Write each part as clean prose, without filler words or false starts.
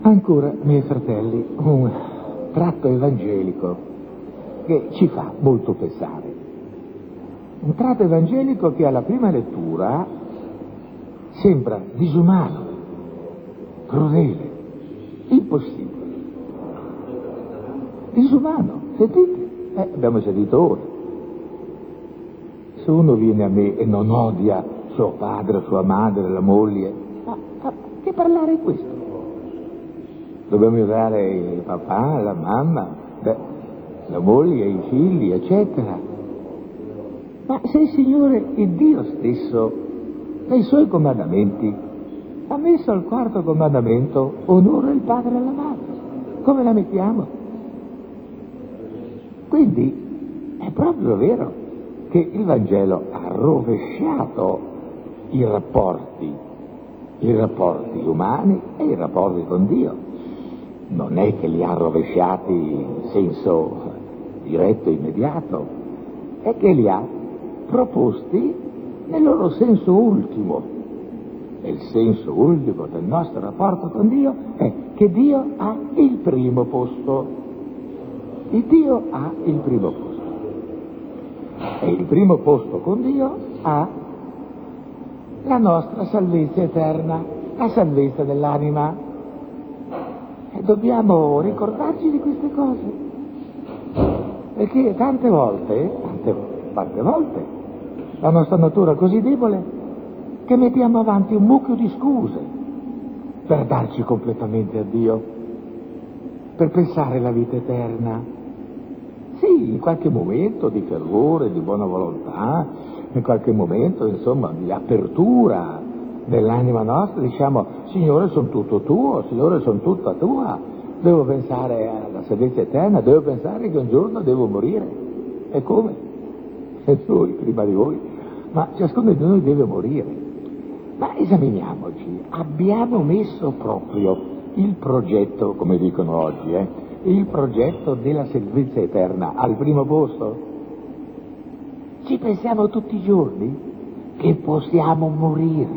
Ancora, miei fratelli, un tratto evangelico che ci fa molto pensare. Un tratto evangelico che alla prima lettura sembra disumano, crudele, impossibile. Disumano, sentite? Abbiamo sentito ora. Se uno viene a me e non odia suo padre, sua madre, la moglie, ma che parlare è questo? Dobbiamo odiare il papà, la mamma, la moglie, i figli, eccetera. Ma se il Signore, il Dio stesso, nei Suoi comandamenti, ha messo al quarto comandamento onora il padre e la madre, come la mettiamo? Quindi è proprio vero che il Vangelo ha rovesciato i rapporti umani e i rapporti con Dio. Non è che li ha rovesciati in senso diretto e immediato, è che li ha proposti nel loro senso ultimo. E il senso ultimo del nostro rapporto con Dio è che Dio ha il primo posto. Il Dio ha il primo posto. E il primo posto con Dio ha la nostra salvezza eterna, la salvezza dell'anima. E dobbiamo ricordarci di queste cose. Perché tante volte, la nostra natura è così debole che mettiamo avanti un mucchio di scuse per darci completamente a Dio, per pensare alla vita eterna. Sì, in qualche momento di fervore, di buona volontà, in qualche momento, insomma, di apertura dell'anima nostra, diciamo: Signore, sono tutto tuo, Signore, sono tutta tua, devo pensare alla salvezza eterna, devo pensare che un giorno devo morire. E come? E noi, prima di voi. Ma ciascuno di noi deve morire. Ma esaminiamoci, abbiamo messo proprio il progetto, come dicono oggi, il progetto della salvezza eterna al primo posto? Ci pensiamo tutti i giorni che possiamo morire.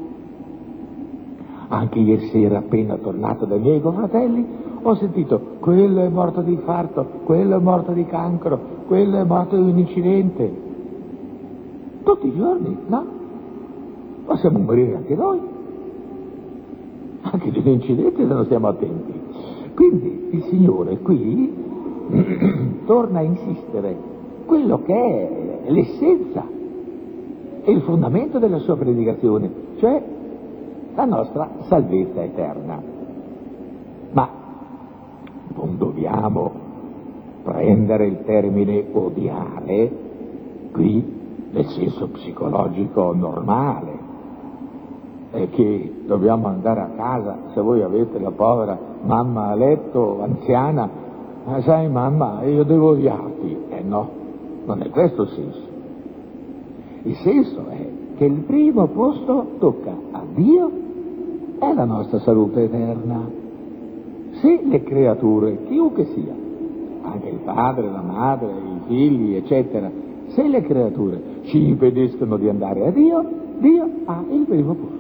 Anche ieri sera, appena tornato dai miei confratelli, ho sentito: quello è morto di infarto, quello è morto di cancro, quello è morto di un incidente. Tutti i giorni, no? Possiamo morire anche noi, anche di un incidente se non stiamo attenti. Quindi il Signore qui torna a insistere quello che è l'essenza e il fondamento della sua predicazione, cioè la nostra salvezza eterna. Ma non dobbiamo prendere il termine odiare qui nel senso psicologico normale, è che dobbiamo andare a casa, se voi avete la povera mamma a letto, anziana, sai mamma, io devo odiarti. No, non è questo il senso. Il senso è che il primo posto tocca a Dio e alla nostra salute eterna. Se le creature, chiunque sia, anche il padre, la madre, i figli, eccetera, se le creature ci impediscono di andare a Dio, Dio ha il primo posto.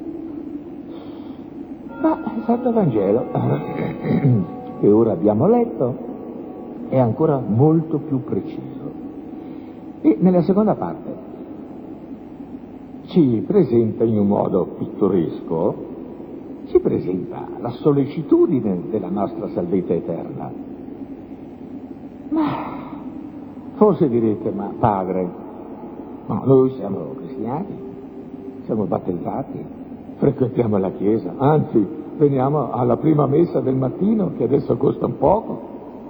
Ma il Santo Vangelo, che ora abbiamo letto, è ancora molto più preciso. E nella seconda parte ci presenta in un modo pittoresco, ci presenta la sollecitudine della nostra salvezza eterna. Ma forse direte: ma padre, ma noi siamo cristiani, siamo battezzati, frequentiamo la chiesa, anzi veniamo alla prima messa del mattino che adesso costa un poco.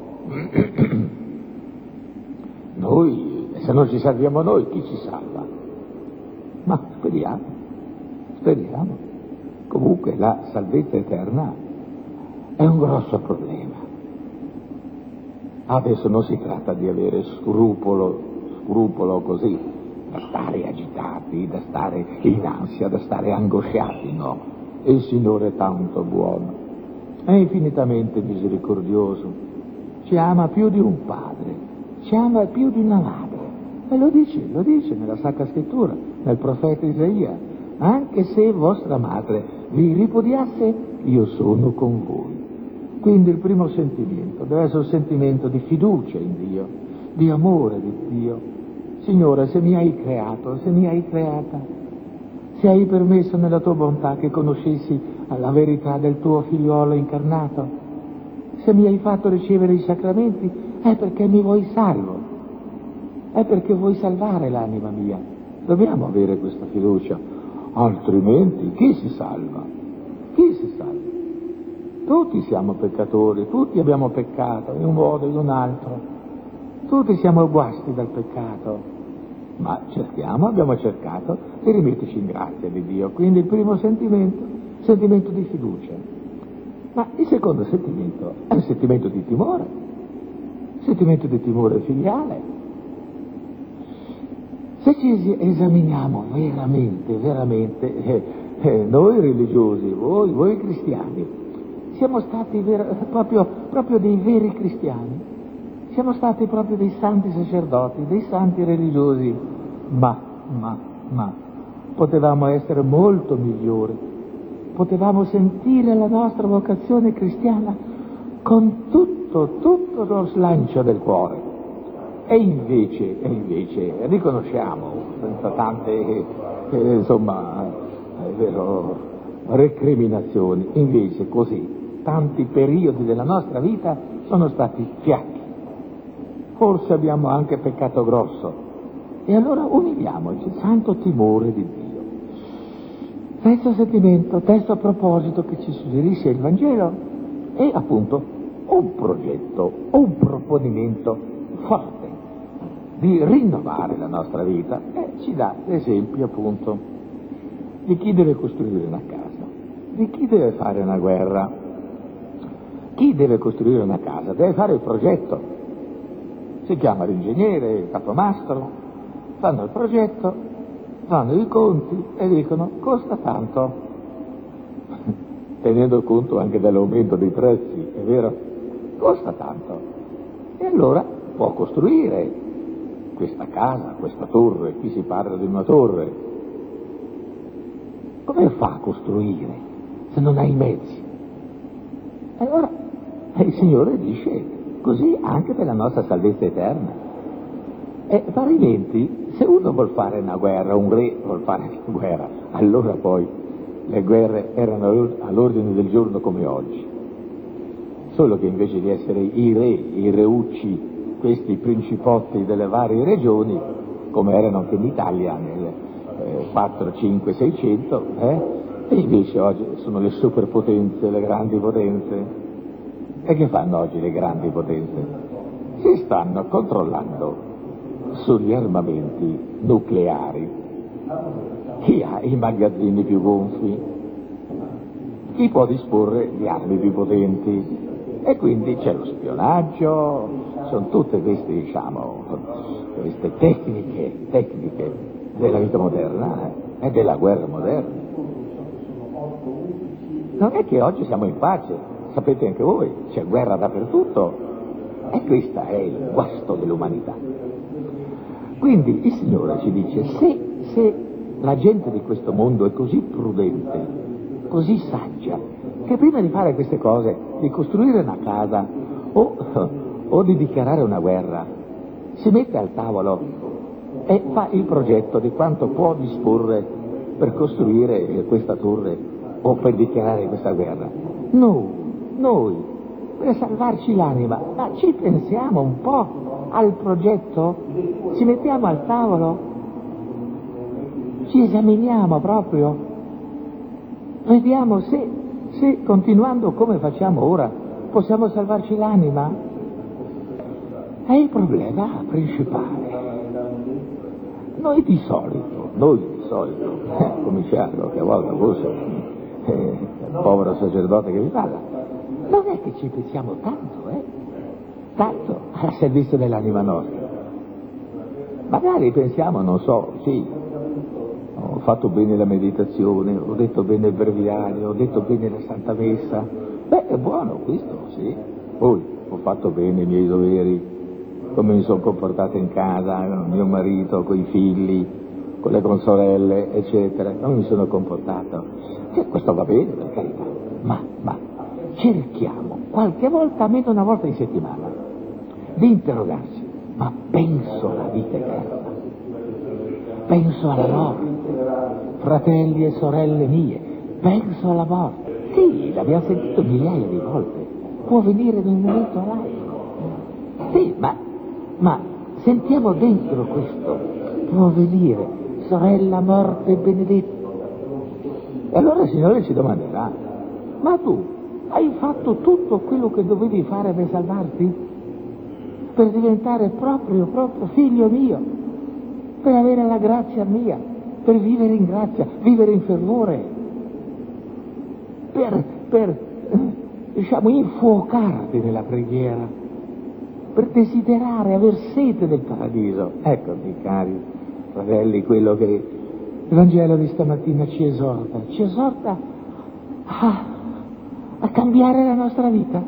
Noi, se non ci salviamo noi, chi ci salva? Ma speriamo. Comunque la salvezza eterna è un grosso problema. Adesso non si tratta di avere scrupolo così, da stare agitati, da stare in ansia, da stare angosciati, no. Il Signore è tanto buono, è infinitamente misericordioso, ci ama più di un padre, ci ama più di una madre. E lo dice nella Sacra Scrittura, nel profeta Isaia: anche se vostra madre vi ripudiasse, io sono con voi. Quindi il primo sentimento deve essere un sentimento di fiducia in Dio, di amore di Dio. Signore, se mi hai creato, se mi hai creata, se hai permesso nella tua bontà che conoscessi la verità del tuo figliuolo incarnato, se mi hai fatto ricevere i sacramenti, è perché mi vuoi salvo, è perché vuoi salvare l'anima mia. Dobbiamo avere questa fiducia, altrimenti chi si salva? Chi si salva? Tutti siamo peccatori, tutti abbiamo peccato in un modo o in un altro, tutti siamo guasti dal peccato, ma abbiamo cercato di rimetterci in grazia di Dio. Quindi il primo sentimento di fiducia. Ma il secondo sentimento è un sentimento di timore filiale. Se ci esaminiamo veramente, noi religiosi, voi cristiani, siamo stati proprio dei veri cristiani, siamo stati proprio dei santi sacerdoti, dei santi religiosi, ma potevamo essere molto migliori, potevamo sentire la nostra vocazione cristiana con tutto lo slancio del cuore. E invece riconosciamo, senza tante, recriminazioni, invece così, tanti periodi della nostra vita sono stati fiacchi. Forse abbiamo anche peccato grosso. E allora umiliamoci, santo timore di Dio. Terzo sentimento, terzo proposito che ci suggerisce il Vangelo è appunto un progetto, un proponimento forte di rinnovare la nostra vita, e ci dà l'esempio appunto di chi deve costruire una casa, di chi deve fare una guerra. Chi deve costruire una casa deve fare il progetto, si chiama l'ingegnere, il capomastro, fanno il progetto, fanno i conti e dicono costa tanto, tenendo conto anche dell'aumento dei prezzi, è vero? Costa tanto. E allora può costruire questa casa, questa torre. Qui si parla di una torre. Come fa a costruire se non ha i mezzi? Allora il Signore dice così anche per la nostra salvezza eterna. E parimenti, se uno vuol fare una guerra, un re vuol fare una guerra, allora poi le guerre erano all'ordine del giorno come oggi. Solo che invece di essere i reucci, questi principotti delle varie regioni, come erano anche in Italia nel 4, 5, 600, e invece oggi sono le superpotenze, le grandi potenze. E che fanno oggi le grandi potenze? Si stanno controllando sugli armamenti nucleari. Chi ha i magazzini più gonfi? Chi può disporre di armi più potenti? E quindi c'è lo spionaggio, sono tutte queste, queste tecniche della vita moderna e della guerra moderna. Non è che oggi siamo in pace, sapete anche voi, c'è guerra dappertutto, e questo è il guasto dell'umanità. Quindi il Signore ci dice, se la gente di questo mondo è così prudente, così saggia, che prima di fare queste cose, di costruire una casa o di dichiarare una guerra, si mette al tavolo e fa il progetto di quanto può disporre per costruire questa torre o per dichiarare questa guerra. Noi, per salvarci l'anima, ma ci pensiamo un po' al progetto? Ci mettiamo al tavolo? Ci esaminiamo proprio? Vediamo se continuando come facciamo ora possiamo salvarci l'anima? È il problema principale. Noi di solito, come c'è qualche volta forse il povero sacerdote che vi parla, non è che ci pensiamo tanto al servizio dell'anima nostra. Magari pensiamo, non so, sì, ho fatto bene la meditazione, ho detto bene il breviario, ho detto bene la Santa Messa. Beh, è buono questo, sì. Poi ho fatto bene i miei doveri, come mi sono comportato in casa, con mio marito, con i figli, con le consorelle, eccetera. Come mi sono comportato. Questo va bene, per carità. ma cerchiamo qualche volta, almeno una volta in settimana, di interrogarci: ma penso alla vita eterna, penso alla morte, fratelli e sorelle mie, penso alla morte. Sì, l'abbiamo sentito migliaia di volte, può venire da un momento all'altro. Sì, ma sentiamo dentro questo: può venire, sorella morte benedetta. E allora il Signore ci domanderà: ma tu hai fatto tutto quello che dovevi fare per salvarti? Per diventare proprio figlio mio? Per avere la grazia mia? Per vivere in grazia, vivere in fervore? Per infuocarti nella preghiera? Per desiderare, aver sete del paradiso? Eccomi, cari fratelli, quello che il Vangelo di stamattina ci esorta a cambiare la nostra vita,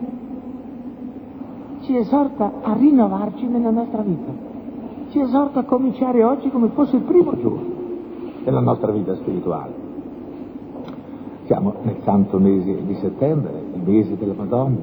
ci esorta a rinnovarci nella nostra vita, ci esorta a cominciare oggi come fosse il primo giorno della nostra vita spirituale. Siamo nel santo mese di settembre, il mese della Madonna,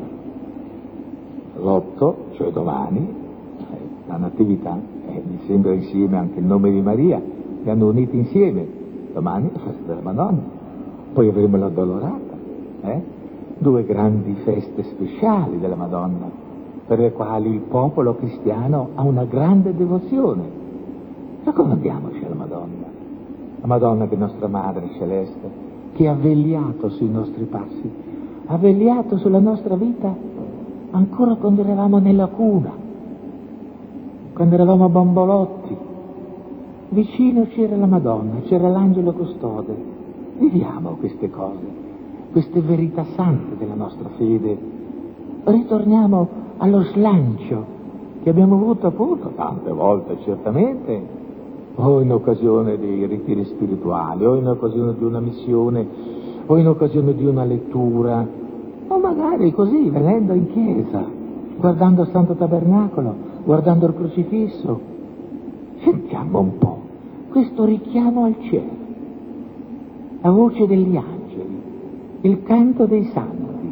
l'8, cioè domani, la Natività, mi sembra insieme anche il nome di Maria, li hanno uniti insieme. Domani la festa della Madonna, poi avremo la Dolorata, due grandi feste speciali della Madonna, per le quali il popolo cristiano ha una grande devozione. Raccomandiamoci alla Madonna, la Madonna che è nostra Madre Celeste, che ha vegliato sui nostri passi, ha vegliato sulla nostra vita ancora quando eravamo nella cuna, quando eravamo bambolotti. Vicino c'era la Madonna, c'era l'angelo custode. Viviamo queste cose, queste verità sante della nostra fede. Ritorniamo allo slancio che abbiamo avuto appunto tante volte, certamente, o in occasione dei ritiri spirituali, o in occasione di una missione, o in occasione di una lettura, o magari così, venendo in chiesa, guardando il Santo Tabernacolo, guardando il crocifisso. Sentiamo un po' questo richiamo al cielo, la voce degli angeli, il canto dei santi,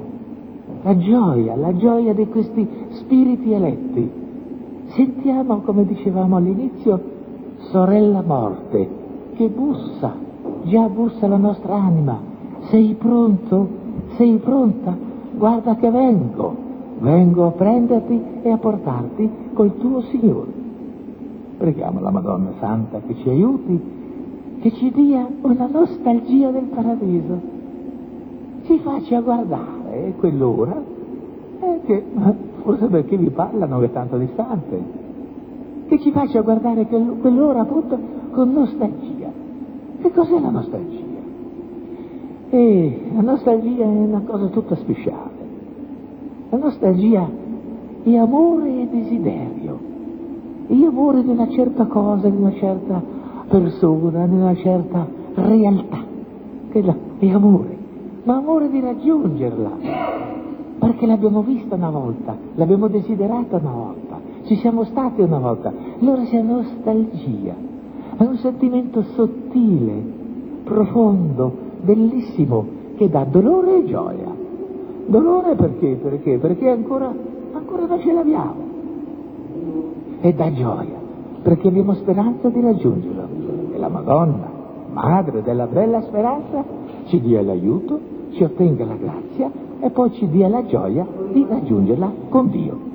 la gioia di questi spiriti eletti. Sentiamo, come dicevamo all'inizio, sorella morte, che bussa, già bussa la nostra anima. Sei pronto? Sei pronta? Guarda che vengo a prenderti e a portarti col tuo Signore. Preghiamo la Madonna Santa che ci aiuti, che ci dia una nostalgia del paradiso, ci faccia guardare quell'ora, che forse perché vi parlano che è tanto distante, che ci faccia guardare quell'ora appunto con nostalgia. Che cos'è la nostalgia? La nostalgia è una cosa tutta speciale. La nostalgia è amore e desiderio, è amore di una certa cosa, di una certa persona, di una certa realtà. È amore, ma amore di raggiungerla, perché l'abbiamo vista una volta, l'abbiamo desiderata una volta, ci siamo stati una volta. Allora c'è nostalgia, è un sentimento sottile, profondo, bellissimo, che dà dolore e gioia. Dolore perché? Perché ancora non ce l'abbiamo. E dà gioia, perché abbiamo speranza di raggiungerlo. E la Madonna, Madre della bella speranza, ci dia l'aiuto, ci ottenga la grazia e poi ci dia la gioia di raggiungerla con Dio.